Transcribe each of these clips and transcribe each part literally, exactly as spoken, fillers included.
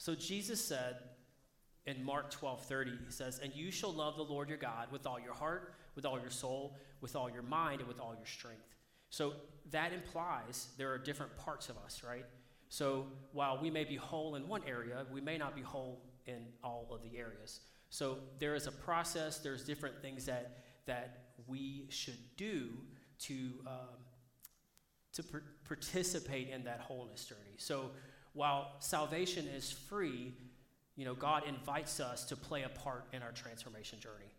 So Jesus said in Mark twelve thirty, he says, "And you shall love the Lord your God with all your heart, with all your soul, with all your mind, and with all your strength." So that implies there are different parts of us, right? So while we may be whole in one area, we may not be whole in all of the areas. So there is a process, there's different things that that we should do to um, to per- participate in that wholeness journey. So while salvation is free, you know, God invites us to play a part in our transformation journey.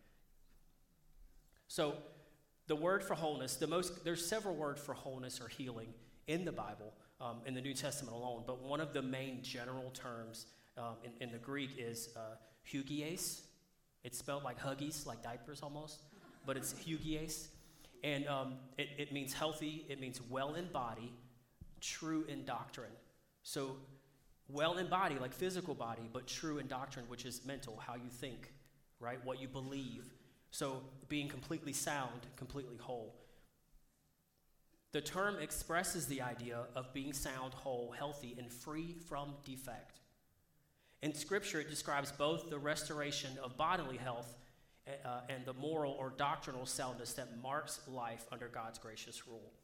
So the word for wholeness, the most there's several words for wholeness or healing in the Bible, um, in the New Testament alone, but one of the main general terms um, in, in the Greek is uh, hugies. It's spelled like huggies, like diapers almost, but it's hugies. And um, it, it means healthy, it means well in body, true in doctrine. So well in body, like physical body, but true in doctrine, which is mental, how you think, right? What you believe. So being completely sound, completely whole. The term expresses the idea of being sound, whole, healthy, and free from defect. In Scripture, it describes both the restoration of bodily health uh, and the moral or doctrinal soundness that marks life under God's gracious rule.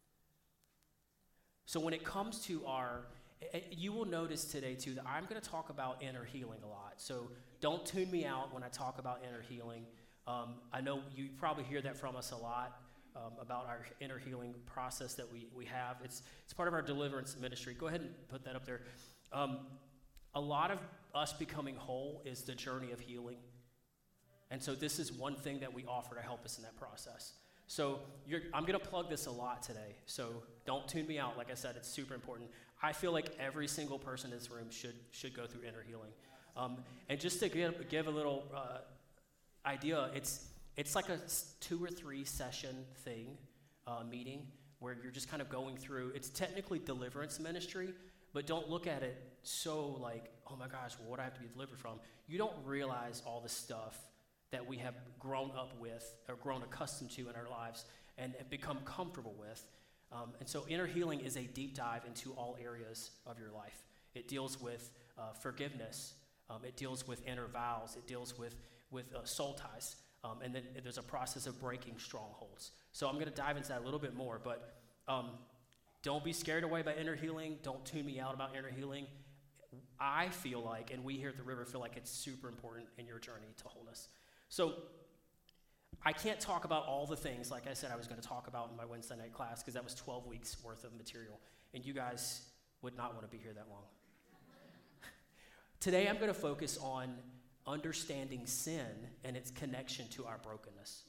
So when it comes to our, you will notice today too that I'm going to talk about inner healing a lot. So don't tune me out when I talk about inner healing. Um, I know you probably hear that from us a lot um, about our inner healing process that we, we have. It's it's part of our deliverance ministry. Go ahead and put that up there. Um, a lot of us becoming whole is the journey of healing. And so this is one thing that we offer to help us in that process. So you're, I'm going to plug this a lot today. So don't tune me out. Like I said, it's super important. I feel like every single person in this room should should go through inner healing. Um, and just to give, give a little uh, idea, it's it's like a two or three session thing, uh, meeting, where you're just kind of going through. It's technically deliverance ministry, but don't look at it so like, oh my gosh, well, what do I have to be delivered from? You don't realize all the stuff that we have grown up with or grown accustomed to in our lives and have become comfortable with. Um, and so inner healing is a deep dive into all areas of your life. It deals with uh, forgiveness. Um, it deals with inner vows. It deals with, with uh, soul ties. Um, and then there's a process of breaking strongholds. So I'm going to dive into that a little bit more. But um, don't be scared away by inner healing. Don't tune me out about inner healing. I feel like, and we here at the River feel like it's super important in your journey to wholeness. So I can't talk about all the things, like I said, I was going to talk about in my Wednesday night class, because that was twelve weeks worth of material, and you guys would not want to be here that long. Today I'm going to focus on understanding sin and its connection to our brokenness.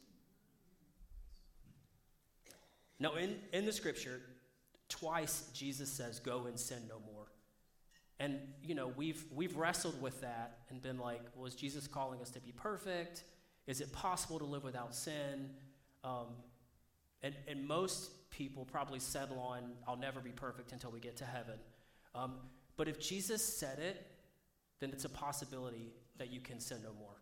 Now, in, in the scripture, twice Jesus says, "Go and sin no more." And, you know, we've we've wrestled with that and been like, well, is Jesus calling us to be perfect? Is it possible to live without sin? Um, and, and most people probably settle on, I'll never be perfect until we get to heaven. Um, but if Jesus said it, then it's a possibility that you can sin no more.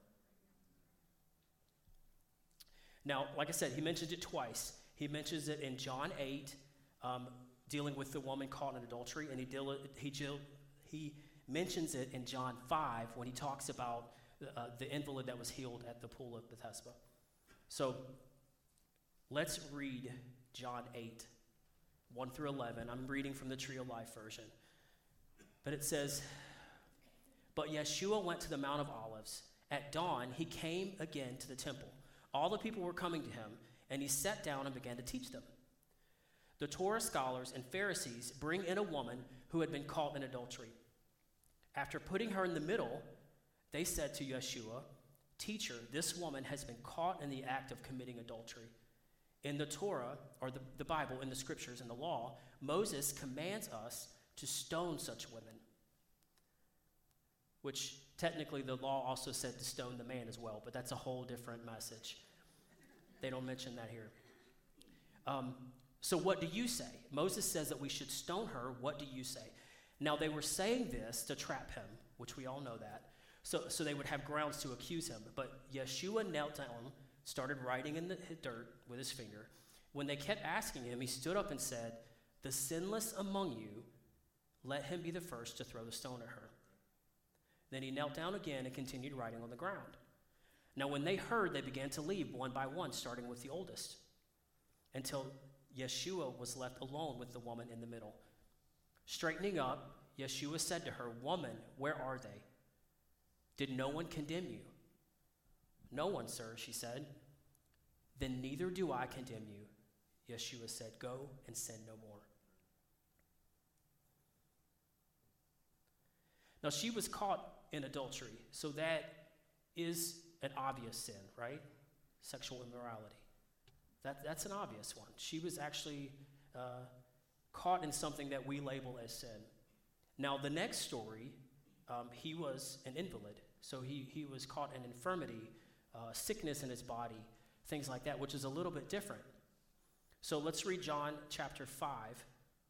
Now, like I said, he mentions it twice. He mentions it in John eight, um, dealing with the woman caught in adultery, and he deal, he deal, he mentions it in John five when he talks about uh, the invalid that was healed at the pool of Bethesda. So let's read John eight, one through eleven. I'm reading from the Tree of Life version. But it says, "But Yeshua went to the Mount of Olives. At dawn, he came again to the temple. All the people were coming to him, and he sat down and began to teach them. The Torah scholars and Pharisees bring in a woman who had been caught in adultery. After putting her in the middle, they said to Yeshua, 'Teacher, this woman has been caught in the act of committing adultery. In the Torah, or the, the Bible, in the scriptures, in the law, Moses commands us to stone such women.'" Which technically the law also said to stone the man as well, but that's a whole different message. They don't mention that here. Um, so what do you say? Moses says that we should stone her. What do you say? Now they were saying this to trap him, which we all know that. So, so they would have grounds to accuse him. But Yeshua knelt down, started writing in the dirt with his finger. When they kept asking him, he stood up and said, "The sinless among you, let him be the first to throw the stone at her." Then he knelt down again and continued writing on the ground. Now when they heard, they began to leave one by one, starting with the oldest, until Yeshua was left alone with the woman in the middle. Straightening up, Yeshua said to her, "Woman, where are they? Did no one condemn you?" "No one, sir," she said. "Then neither do I condemn you," Yeshua said. "Go and sin no more." Now she was caught in adultery, so that is an obvious sin, right? Sexual immorality. That, that's an obvious one. She was actually uh, caught in something that we label as sin. Now the next story, um, he was an invalid, so he, he was caught in infirmity, uh, sickness in his body, things like that, which is a little bit different. So let's read John chapter five,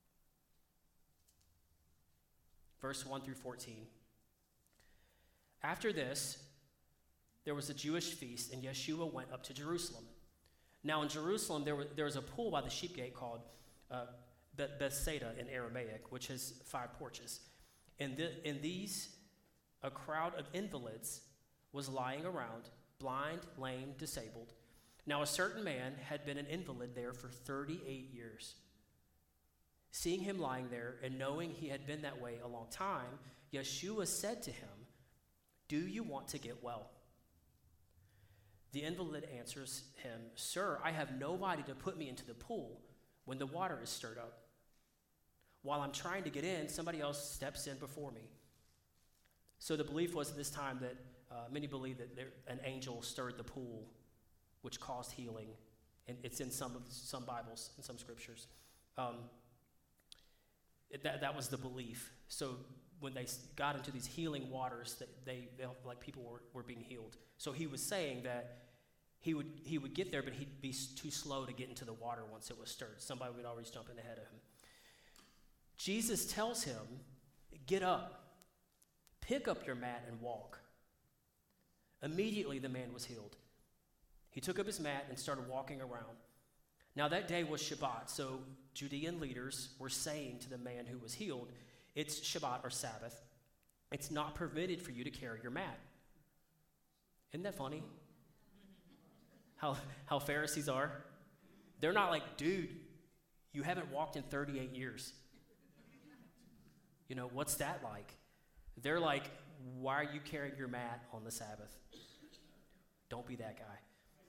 verse one through fourteen. After this, there was a Jewish feast, and Yeshua went up to Jerusalem. Now in Jerusalem, there, were, there was a pool by the sheep gate called uh, Bethsaida in Aramaic, which has five porches. In, the, in these, a crowd of invalids was lying around, blind, lame, disabled. Now a certain man had been an invalid there for thirty-eight years. Seeing him lying there and knowing he had been that way a long time, Yeshua said to him, "Do you want to get well?" The invalid answers him, "Sir, I have nobody to put me into the pool when the water is stirred up. While I'm trying to get in, somebody else steps in before me." So the belief was at this time that uh, many believe that there, an angel stirred the pool, which caused healing. And it's in some of some Bibles, in some scriptures. Um, it, that, that was the belief. So when they got into these healing waters, that they felt like people were, were being healed. So he was saying that he would he would get there, but he'd be too slow to get into the water once it was stirred. Somebody would always jump in ahead of him. Jesus tells him, "Get up, pick up your mat and walk." Immediately the man was healed. He took up his mat and started walking around. Now that day was Shabbat, so Judean leaders were saying to the man who was healed, "It's Shabbat or Sabbath. It's not permitted for you to carry your mat." Isn't that funny? How, how Pharisees are? They're not like, "Dude, you haven't walked in thirty-eight years. You know, what's that like?" They're like, "Why are you carrying your mat on the Sabbath?" Don't be that guy.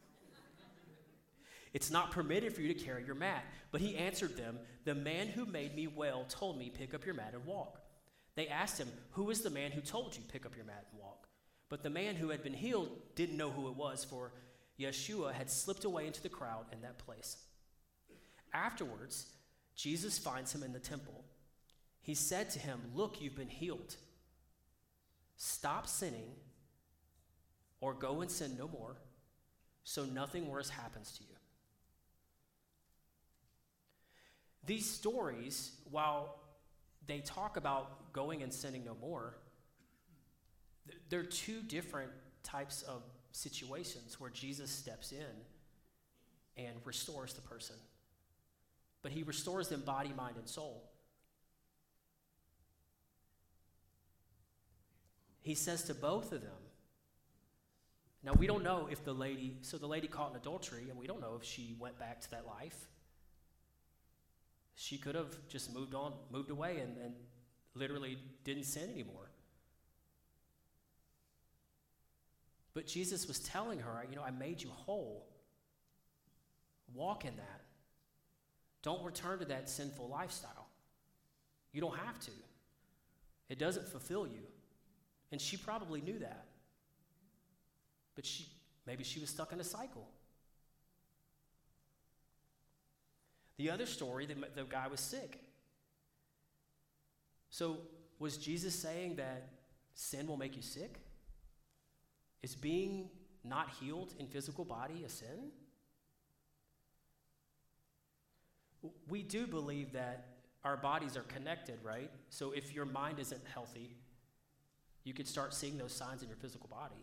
"It's not permitted for you to carry your mat." But he answered them, "The man who made me well told me, 'Pick up your mat and walk.' They asked him, 'Who is the man who told you, pick up your mat and walk?' But the man who had been healed didn't know who it was, for Yeshua had slipped away into the crowd in that place. Afterwards, Jesus finds him in the temple. He said to him, "Look, you've been healed. Stop sinning, or go and sin no more, so nothing worse happens to you." These stories, while they talk about going and sinning no more, they're two different types of situations where Jesus steps in and restores the person. But he restores them body, mind, and soul. He says to both of them, now we don't know if the lady, so the lady caught in adultery, and we don't know if she went back to that life. She could have just moved on, moved away, and, and literally didn't sin anymore. But Jesus was telling her, you know, I made you whole. Walk in that. Don't return to that sinful lifestyle. You don't have to. It doesn't fulfill you. And she probably knew that. But she maybe she was stuck in a cycle. The other story, the, the guy was sick. So was Jesus saying that sin will make you sick? Is being not healed in physical body a sin? We do believe that our bodies are connected, right? So if your mind isn't healthy, you could start seeing those signs in your physical body.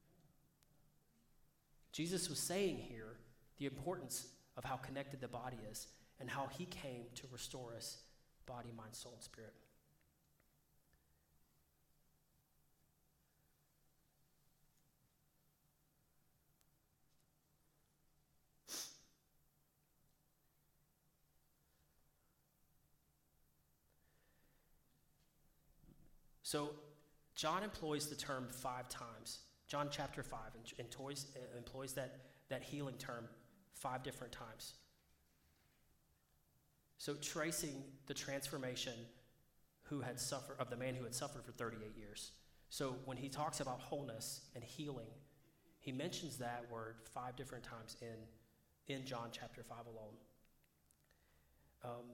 Jesus was saying here the importance of how connected the body is and how he came to restore us, body, mind, soul, and spirit. So John employs the term five times. John chapter five employs, employs that, that healing term five different times. So tracing the transformation who had suffered of the man who had suffered for thirty-eight years. So when he talks about wholeness and healing, he mentions that word five different times in, in John chapter five alone. Um,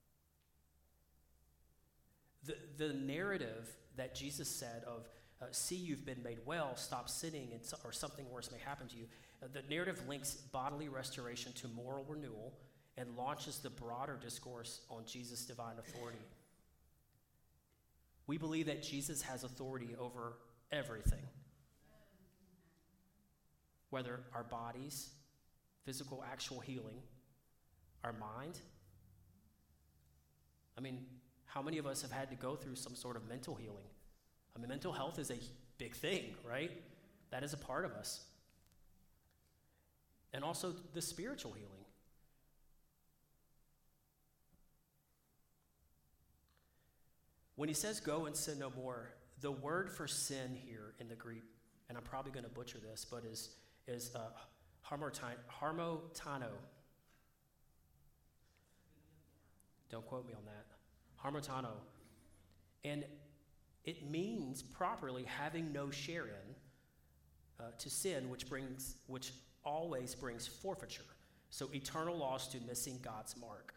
the, the narrative that Jesus said of, uh, see, you've been made well, stop sinning, and so, or something worse may happen to you. Uh, the narrative links bodily restoration to moral renewal and launches the broader discourse on Jesus' divine authority. We believe that Jesus has authority over everything, whether our bodies, physical, actual healing, our mind. I mean, how many of us have had to go through some sort of mental healing? I mean, mental health is a big thing, right? That is a part of us. And also the spiritual healing. When he says go and sin no more, the word for sin here in the Greek, and I'm probably going to butcher this, but is, is uh, harmotano. Don't quote me on that. Harmotano. And it means properly having no share in uh, to sin, which brings, which always brings forfeiture. So eternal loss to missing God's mark.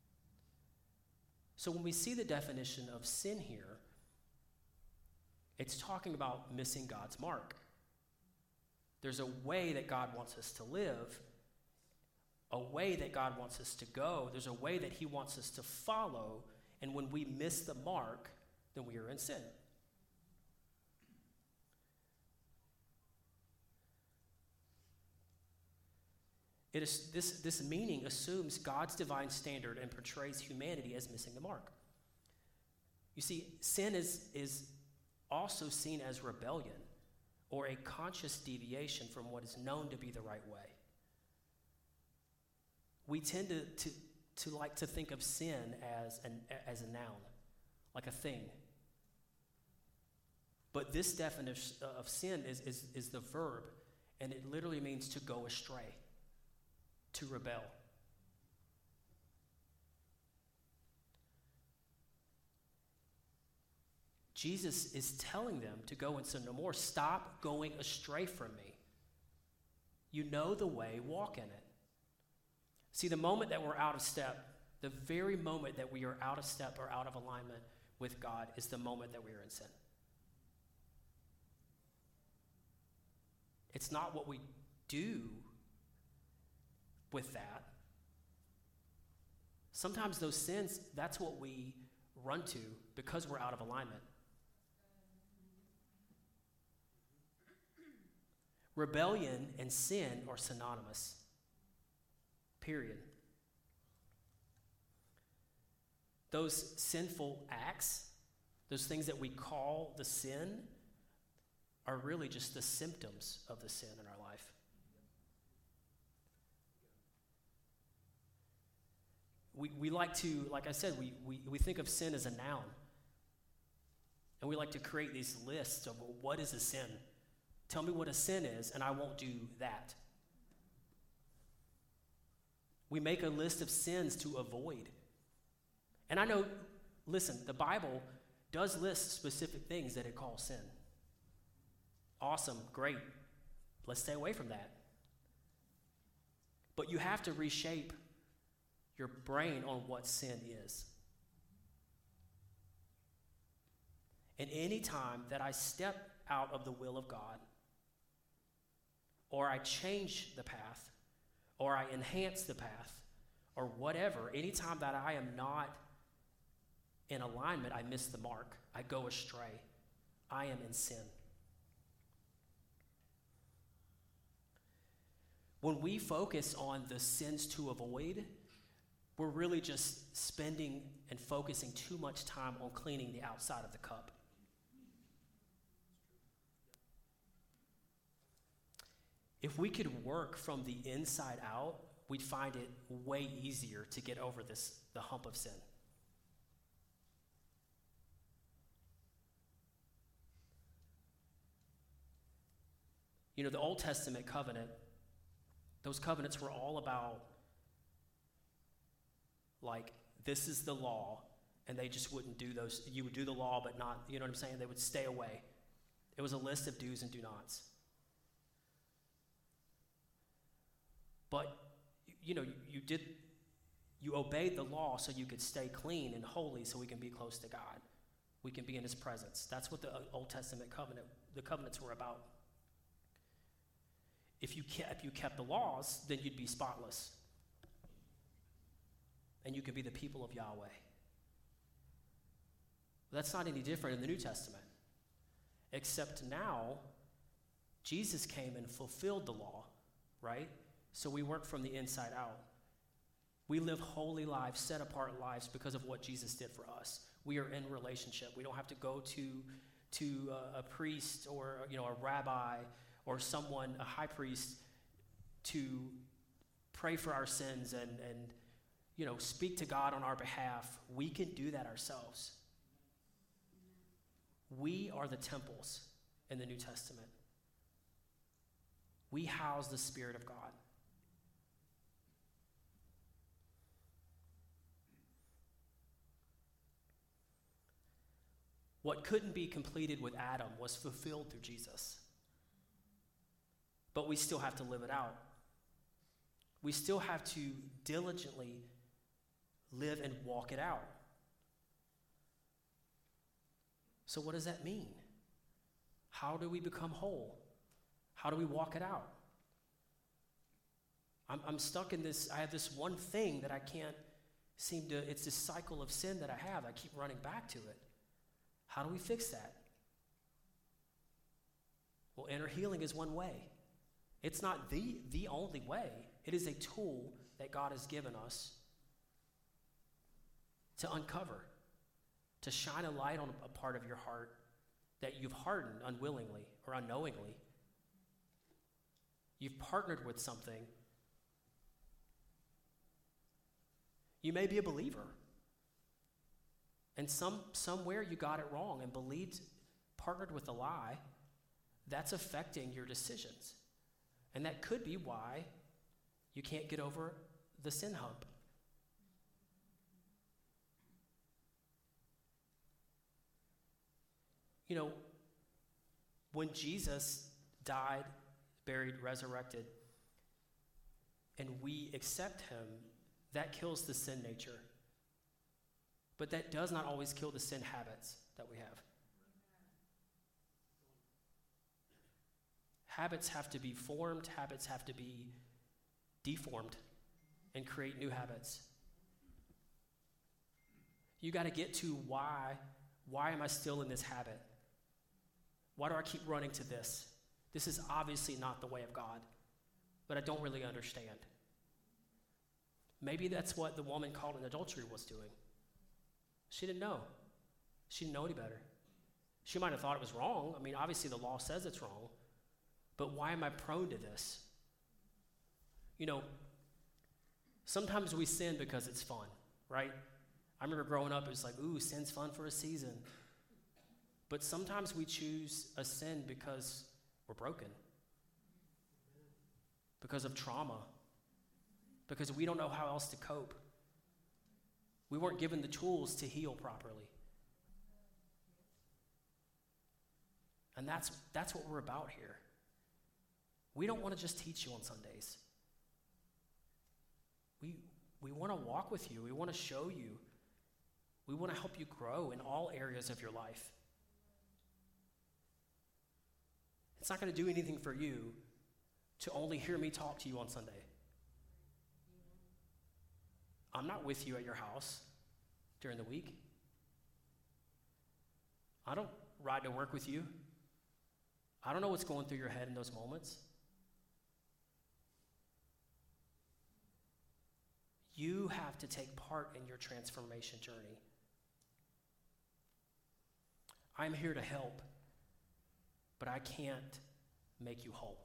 So when we see the definition of sin here, it's talking about missing God's mark. There's a way that God wants us to live, a way that God wants us to go. There's a way that he wants us to follow, and when we miss the mark, then we are in sin. It is, this, this meaning assumes God's divine standard and portrays humanity as missing the mark. You see, sin is, is also seen as rebellion or a conscious deviation from what is known to be the right way. We tend to, to, to like to think of sin as, an, as a noun, like a thing. But this definition of sin is, is, is the verb, and it literally means to go astray, to rebel. Jesus is telling them to go and sin no more. Stop going astray from me. You know the way, walk in it. See, the moment that we're out of step, the very moment that we are out of step or out of alignment with God is the moment that we are in sin. It's not what we do with that. Sometimes those sins, that's what we run to because we're out of alignment. Rebellion and sin are synonymous. Period. Those sinful acts, those things that we call the sin, are really just the symptoms of the sin in our life. We, we like to, like I said, we, we, we think of sin as a noun. And we like to create these lists of, well, what is a sin? Tell me what a sin is, and I won't do that. We make a list of sins to avoid. And I know, listen, the Bible does list specific things that it calls sin. Awesome, great. Let's stay away from that. But you have to reshape your brain on what sin is. And any time that I step out of the will of God, or I change the path, or I enhance the path, or whatever, anytime that I am not in alignment, I miss the mark. I go astray. I am in sin. When we focus on the sins to avoid, we're really just spending and focusing too much time on cleaning the outside of the cup. If we could work from the inside out, we'd find it way easier to get over this, the hump of sin. You know, the Old Testament covenant, those covenants were all about, like, this is the law, and they just wouldn't do those. You would do the law, but not, you know what I'm saying? They would stay away. It was a list of do's and do nots. But, you know, you, you did, you obeyed the law so you could stay clean and holy so we can be close to God. We can be in his presence. That's what the Old Testament covenant, the covenants were about. If you kept, if you kept the laws, then you'd be spotless. And you could be the people of Yahweh. That's not any different in the New Testament. Except now, Jesus came and fulfilled the law, right? So we work from the inside out. We live holy lives, set apart lives because of what Jesus did for us. We are in relationship. We don't have to go to, to a, a priest or, you know, a rabbi or someone, a high priest, to pray for our sins and, and you know, speak to God on our behalf. We can do that ourselves. We are the temples in the New Testament. We house the Spirit of God. What couldn't be completed with Adam was fulfilled through Jesus. But we still have to live it out. We still have to diligently live and walk it out. So what does that mean? How do we become whole? How do we walk it out? I'm, I'm stuck in this, I have this one thing that I can't seem to, it's this cycle of sin that I have. I keep running back to it. How do we fix that? Well, inner healing is one way. It's not the, the only way. It is a tool that God has given us to uncover, to shine a light on a part of your heart that you've hardened unwillingly or unknowingly. You've partnered with something. You may be a believer, and some somewhere you got it wrong and believed, partnered with a lie. That's affecting your decisions. And that could be why you can't get over the sin hump. You know, when Jesus died, buried, resurrected, and we accept him, that kills the sin nature. But that does not always kill the sin habits that we have. Habits have to be formed, habits have to be deformed and create new habits. You got to get to why, why am I still in this habit? Why do I keep running to this? This is obviously not the way of God, but I don't really understand. Maybe that's what the woman caught in adultery was doing. She didn't know. She didn't know any better. She might have thought it was wrong. I mean, obviously the law says it's wrong, but why am I prone to this? You know, sometimes we sin because it's fun, right? I remember growing up, it was like, ooh, sin's fun for a season. But sometimes we choose a sin because we're broken, because of trauma, because we don't know how else to cope. We weren't given the tools to heal properly. And that's, that's what we're about here. We don't want to just teach you on Sundays. We, we want to walk with you. We want to show you. We want to help you grow in all areas of your life. It's not going to do anything for you to only hear me talk to you on Sunday. I'm not with you at your house during the week. I don't ride to work with you. I don't know what's going through your head in those moments. You have to take part in your transformation journey. I'm here to help, but I can't make you whole.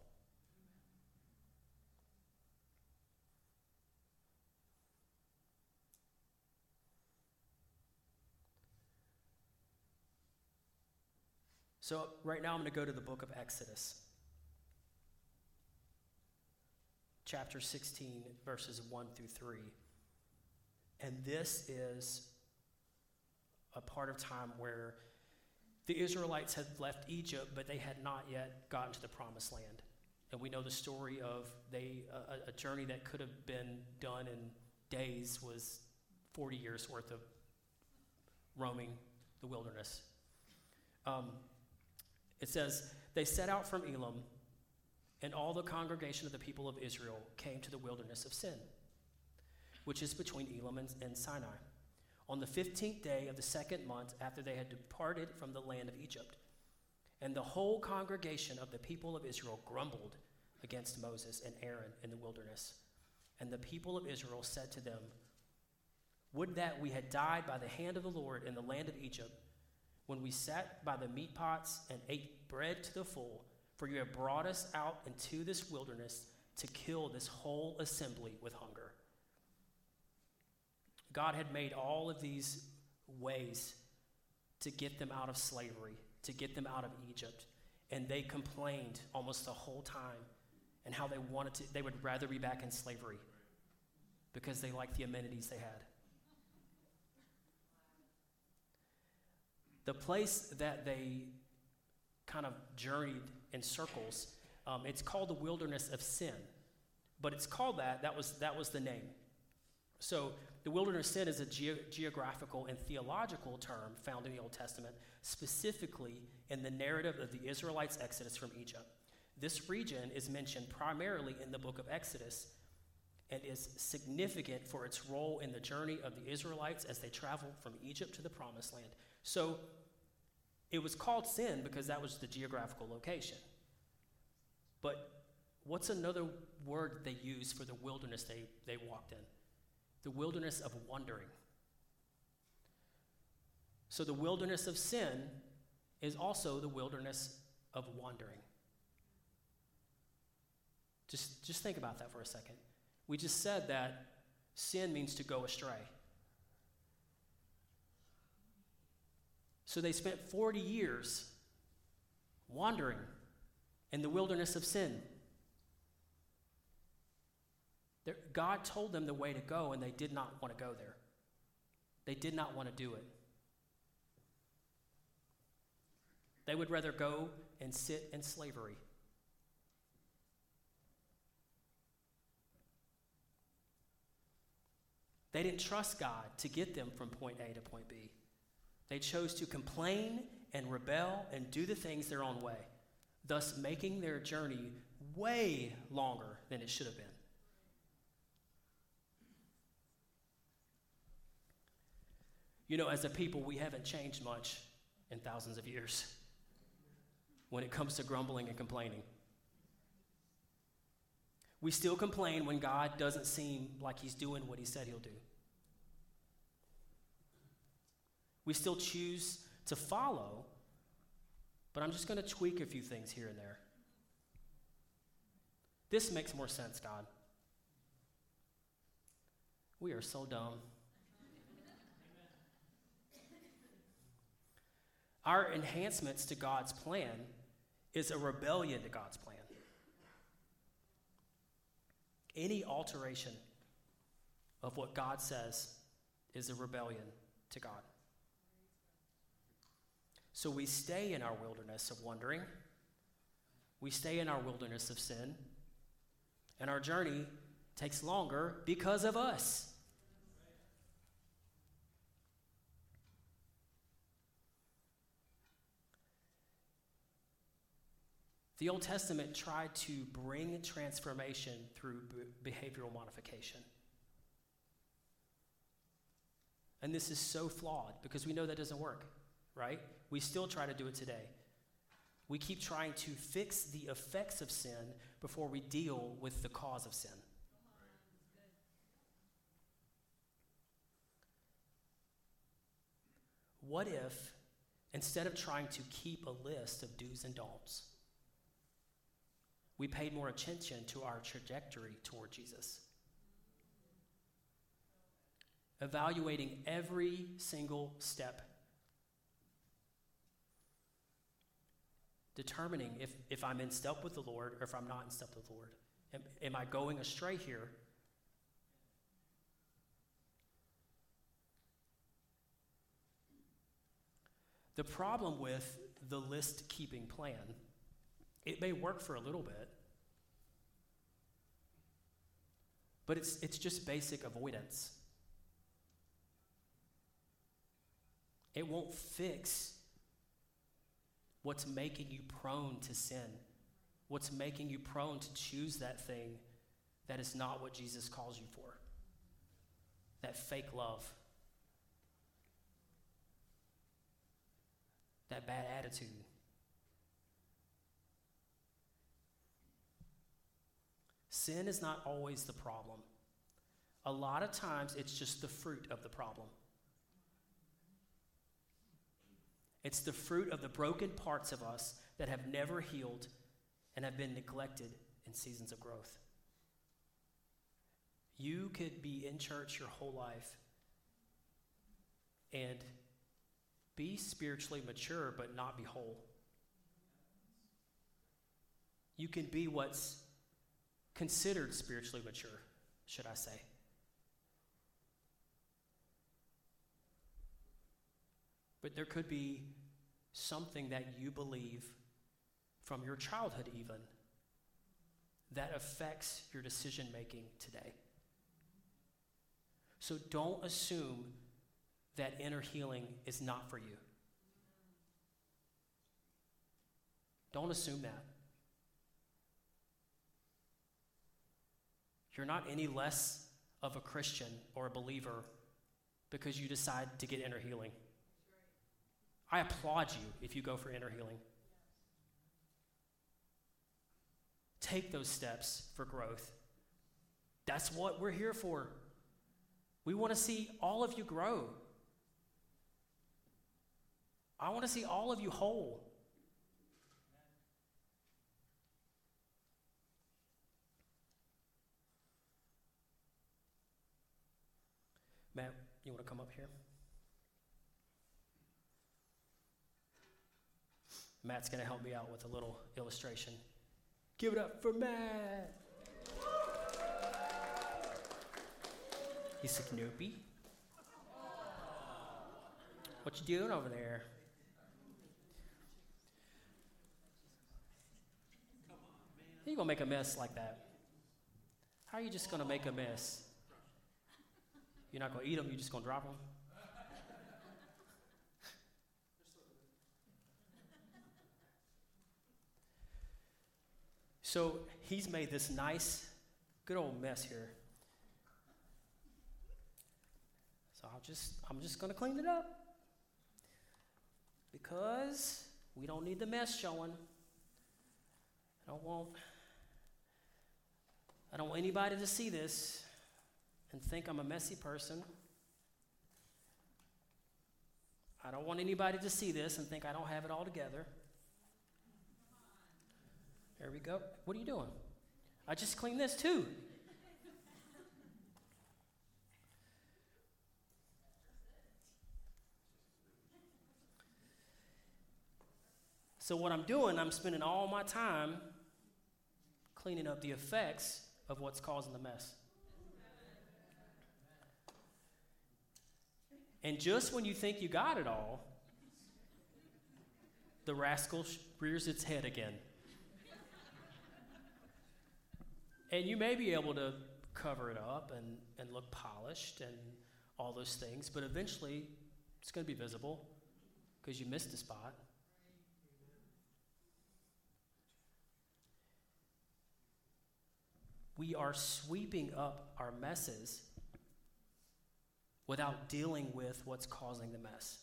So right now I'm going to go to the book of Exodus. chapter sixteen, verses one through three. And this is a part of time where the Israelites had left Egypt, but they had not yet gotten to the promised land. And we know the story of they a, a journey that could have been done in days was forty years worth of roaming the wilderness. Um, it says, they set out from Elim, and all the congregation of the people of Israel came to the wilderness of Sin, which is between Elim and, and Sinai, on the fifteenth day of the second month after they had departed from the land of Egypt. And the whole congregation of the people of Israel grumbled against Moses and Aaron in the wilderness. And the people of Israel said to them, would that we had died by the hand of the Lord in the land of Egypt, when we sat by the meat pots and ate bread to the full, for you have brought us out into this wilderness to kill this whole assembly with hunger. God had made all of these ways to get them out of slavery, to get them out of Egypt, and they complained almost the whole time and how they wanted to, they would rather be back in slavery because they liked the amenities they had. The place that they kind of journeyed in circles, um, it's called the wilderness of Sin. But it's called that, that was, that was the name. So the wilderness of Sin is a ge- geographical and theological term found in the Old Testament, specifically in the narrative of the Israelites' exodus from Egypt. This region is mentioned primarily in the book of Exodus and is significant for its role in the journey of the Israelites as they traveled from Egypt to the Promised Land. So it was called Sin because that was the geographical location. But what's another word they used for the wilderness they, they walked in? The wilderness of wandering. So the wilderness of sin is also the wilderness of wandering. Just, just think about that for a second. We just said that sin means to go astray. So they spent forty years wandering in the wilderness of sin. There, God told them the way to go, and they did not want to go there. They did not want to do it. They would rather go and sit in slavery. They didn't trust God to get them from point A to point B. They chose to complain and rebel and do the things their own way, thus making their journey way longer than it should have been. You know, as a people, we haven't changed much in thousands of years when it comes to grumbling and complaining. We still complain when God doesn't seem like he's doing what he said he'll do. We still choose to follow, but I'm just going to tweak a few things here and there. This makes more sense, God. We are so dumb. Our enhancements to God's plan is a rebellion to God's plan. Any alteration of what God says is a rebellion to God. So we stay in our wilderness of wandering. We stay in our wilderness of sin. And our journey takes longer because of us. The Old Testament tried to bring transformation through be- behavioral modification. And this is so flawed because we know that doesn't work, right? We still try to do it today. We keep trying to fix the effects of sin before we deal with the cause of sin. What if, instead of trying to keep a list of do's and don'ts, we paid more attention to our trajectory toward Jesus? Evaluating every single step. Determining if, if I'm in step with the Lord or if I'm not in step with the Lord. Am, am I going astray here? The problem with the list-keeping plan, it may work for a little bit, but it's, it's just basic avoidance. It won't fix what's making you prone to sin, what's making you prone to choose that thing that is not what Jesus calls you for, that fake love, that bad attitude. Sin is not always the problem. A lot of times it's just the fruit of the problem. It's the fruit of the broken parts of us that have never healed and have been neglected in seasons of growth. You could be in church your whole life and be spiritually mature but not be whole. You can be what's considered spiritually mature, should I say. But there could be something that you believe from your childhood even that affects your decision making today. So don't assume that inner healing is not for you. Don't assume that. You're not any less of a Christian or a believer because you decide to get inner healing. I applaud you if you go for inner healing. Take those steps for growth. That's what we're here for. We want to see all of you grow. I want to see all of you whole. Matt, you want to come up here? Matt's going to help me out with a little illustration. Give it up for Matt. He's Snoopy. What you doing over there? How you going to make a mess like that? How are you just going to make a mess? You're not going to eat them, you're just going to drop them? So he's made this nice, good old mess here. So I'll just, I'm just going to clean it up because we don't need the mess showing. I don't want, I don't want anybody to see this and think I'm a messy person. I don't want anybody to see this and think I don't have it all together. There we go. What are you doing? I just cleaned this too. So what I'm doing, I'm spending all my time cleaning up the effects of what's causing the mess. And just when you think you got it all, the rascal rears its head again. And you may be able to cover it up and, and look polished and all those things, but eventually it's going to be visible because you missed a spot. We are sweeping up our messes without dealing with what's causing the mess.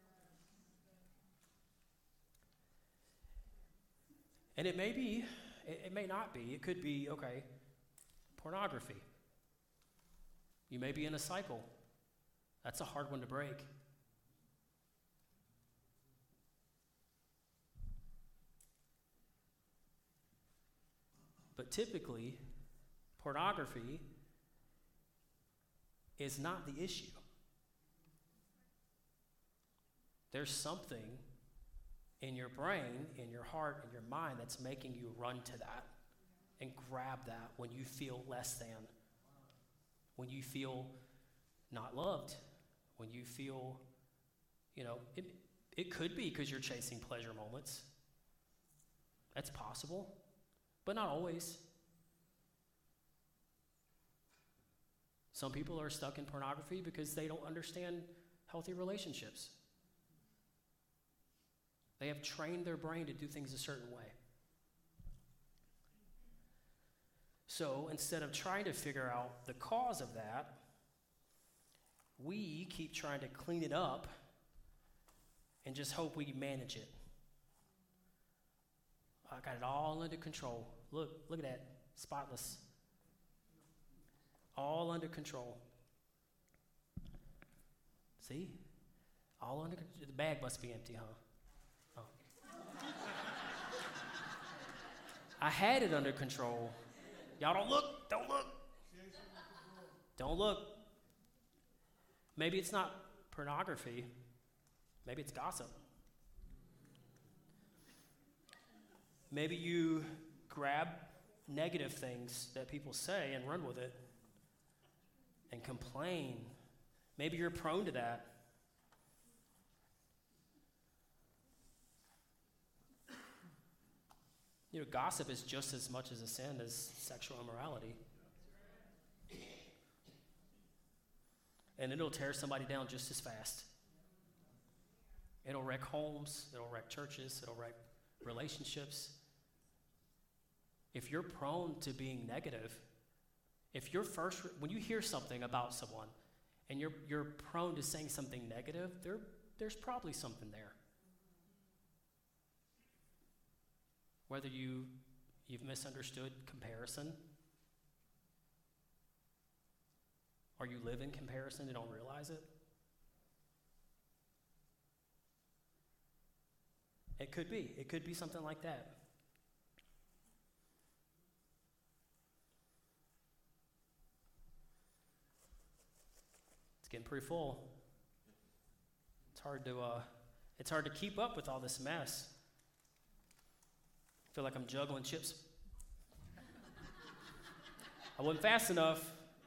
And it may be, it, it may not be, it could be, okay, pornography. You may be in a cycle. That's a hard one to break. But typically, pornography is not the issue. There's something in your brain, in your heart, in your mind that's making you run to that and grab that when you feel less than, when you feel not loved, when you feel, you know, it, it could be because you're chasing pleasure moments. That's possible, but not always. Some people are stuck in pornography because they don't understand healthy relationships. They have trained their brain to do things a certain way. So instead of trying to figure out the cause of that, we keep trying to clean it up and just hope we manage it. I got it all under control. Look, look at that, spotless. All under control. See? All under control. The bag must be empty, huh? Oh. I had it under control. Y'all don't look, don't look. Don't look. Maybe it's not pornography. Maybe it's gossip. Maybe you grab negative things that people say and run with it and complain. Maybe you're prone to that. You know, gossip is just as much as a sin as sexual immorality. And it'll tear somebody down just as fast. It'll wreck homes, it'll wreck churches, it'll wreck relationships. If you're prone to being negative, if you're first, when you hear something about someone and you're you're prone to saying something negative, there there's probably something there. Whether you, you've misunderstood comparison, or you live in comparison and don't realize it. It could be. It could be something like that. It's getting pretty full. It's hard to uh, it's hard to keep up with all this mess. I feel like I'm juggling chips. I wasn't fast enough.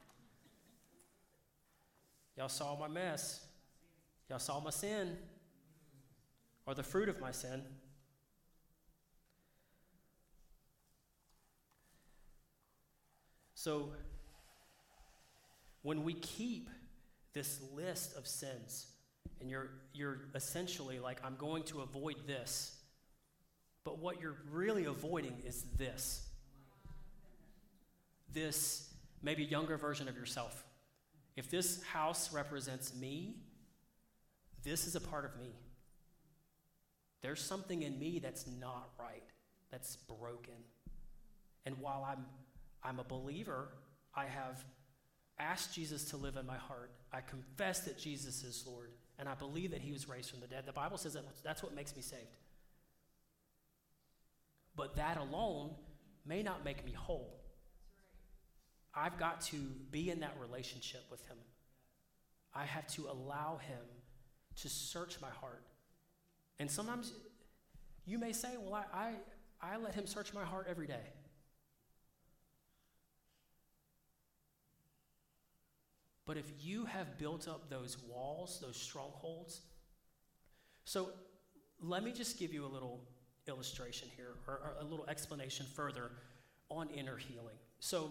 Y'all saw my mess. Y'all saw my sin, or the fruit of my sin. So, when we keep this list of sins, and you're you're essentially like, I'm going to avoid this, but what you're really avoiding is this. This maybe younger version of yourself. If this house represents me, this is a part of me. There's something in me that's not right, that's broken. And while I'm I'm a believer, I have asked Jesus to live in my heart. I confess that Jesus is Lord, and I believe that he was raised from the dead. The Bible says that that's what makes me saved. But that alone may not make me whole. I've got to be in that relationship with him. I have to allow him to search my heart. And sometimes you may say, well, I, I, I let him search my heart every day. But if you have built up those walls, those strongholds, so let me just give you a little illustration here, or, or a little explanation further on inner healing. So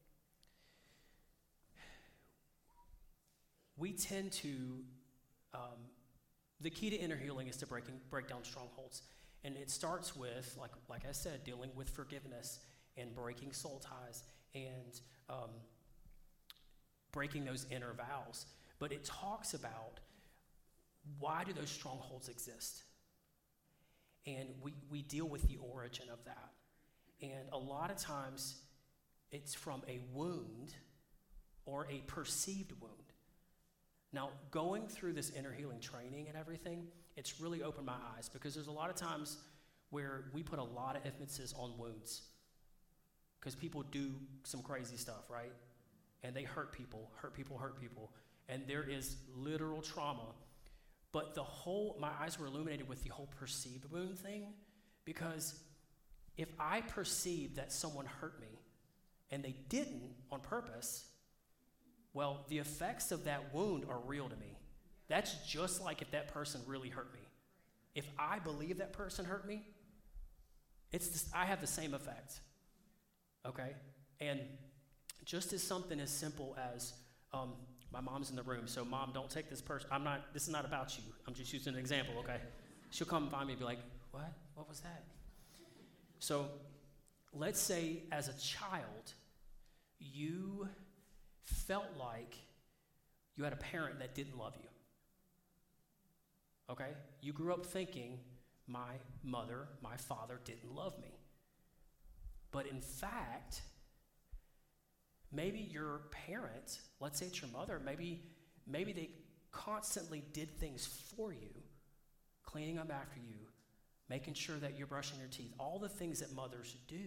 we tend to, um, the key to inner healing is to breaking, break down strongholds. And it starts with, like, like I said, dealing with forgiveness and breaking soul ties and um, breaking those inner vows. But it talks about, why do those strongholds exist? And we, we deal with the origin of that. And a lot of times, it's from a wound or a perceived wound. Now, going through this inner healing training and everything, it's really opened my eyes, because there's a lot of times where we put a lot of emphasis on wounds, because people do some crazy stuff, right? And they hurt people, hurt people, hurt people. And there is literal trauma. But the whole, my eyes were illuminated with the whole perceived wound thing, because If I perceive that someone hurt me and they didn't on purpose, well, the effects of that wound are real to me. That's just like if that person really hurt me. If I believe that person hurt me, it's this, I have the same effect, okay? And just as something as simple as, um, my mom's in the room, so Mom, don't take this person, I'm not, this is not about you. I'm just using an example, okay? She'll come find me and be like, what? What was that? So let's say as a child, you felt like you had a parent that didn't love you. Okay? You grew up thinking, my mother, my father didn't love me. But in fact, maybe your parent, let's say it's your mother, maybe, maybe they constantly did things for you, cleaning up after you, making sure that you're brushing your teeth, all the things that mothers do.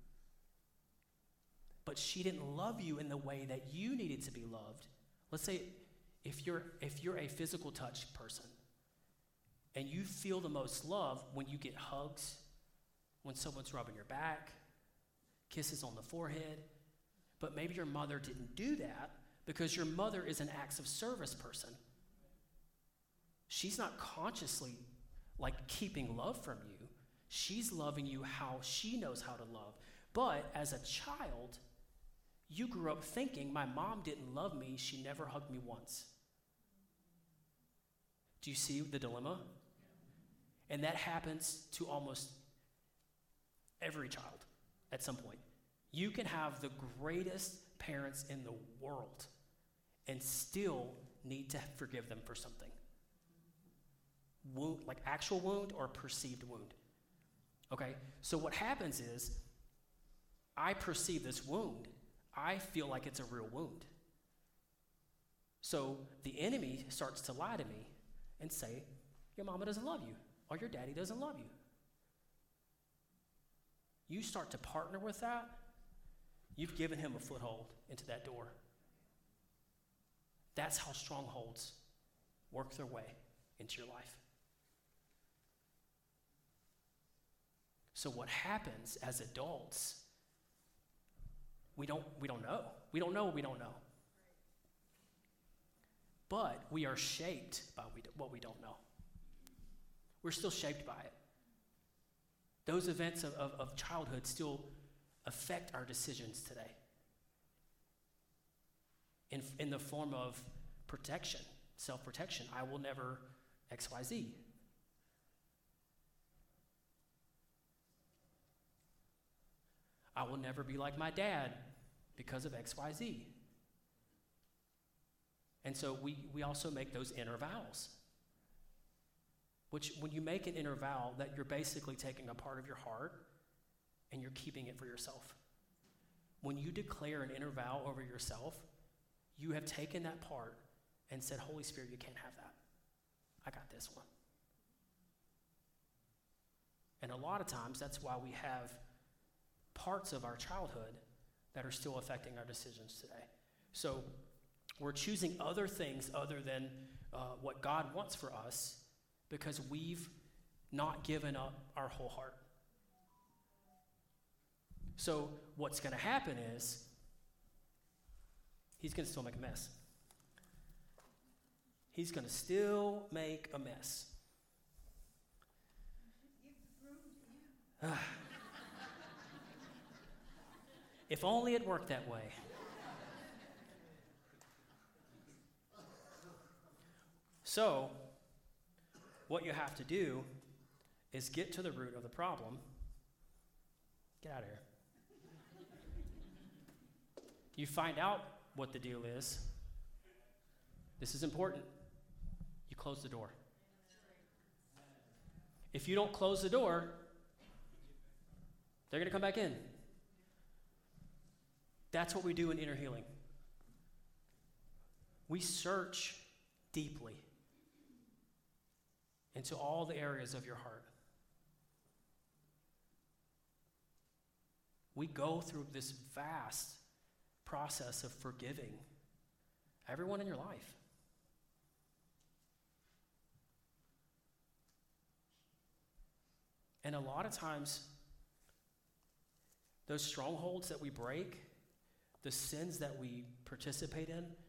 But she didn't love you in the way that you needed to be loved. Let's say if you're if you're a physical touch person and you feel the most love when you get hugs, when someone's rubbing your back, kisses on the forehead, but maybe your mother didn't do that because your mother is an acts of service person. She's not consciously like keeping love from you. She's loving you how she knows how to love. But as a child, you grew up thinking, my mom didn't love me, she never hugged me once. Do you see the dilemma? And that happens to almost every child at some point. You can have the greatest parents in the world and still need to forgive them for something. Wound, like actual wound or perceived wound. Okay, so what happens is, I perceive this wound. I feel like it's a real wound. So the enemy starts to lie to me and say, your mama doesn't love you, or your daddy doesn't love you. You start to partner with that, you've given him a foothold into that door. That's how strongholds work their way into your life. So what happens as adults, we don't, we don't know. We don't know what we don't know. But we are shaped by what we don't know. We're still shaped by it. Those events of, of, of childhood still affect our decisions today. In, in the form of protection, self-protection. I will never X Y Z. I will never be like my dad because of X Y Z. And so we, we also make those inner vows. Which, when you make an inner vow, that you're basically taking a part of your heart and you're keeping it for yourself. When you declare an inner vow over yourself, you have taken that part and said, Holy Spirit, you can't have that. I got this one. And a lot of times, that's why we have parts of our childhood that are still affecting our decisions today. So we're choosing other things other than uh, what God wants for us because we've not given up our whole heart. So what's going to happen is he's going to still make a mess. He's going to still make a mess. If only it worked that way. So, what you have to do is get to the root of the problem. Get out of here. You find out what the deal is. This is important. You close the door. If you don't close the door, they're going to come back in. That's what we do in inner healing. We search deeply into all the areas of your heart. We go through this vast process of forgiving everyone in your life. And a lot of times, those strongholds that we break, the sins that we participate in,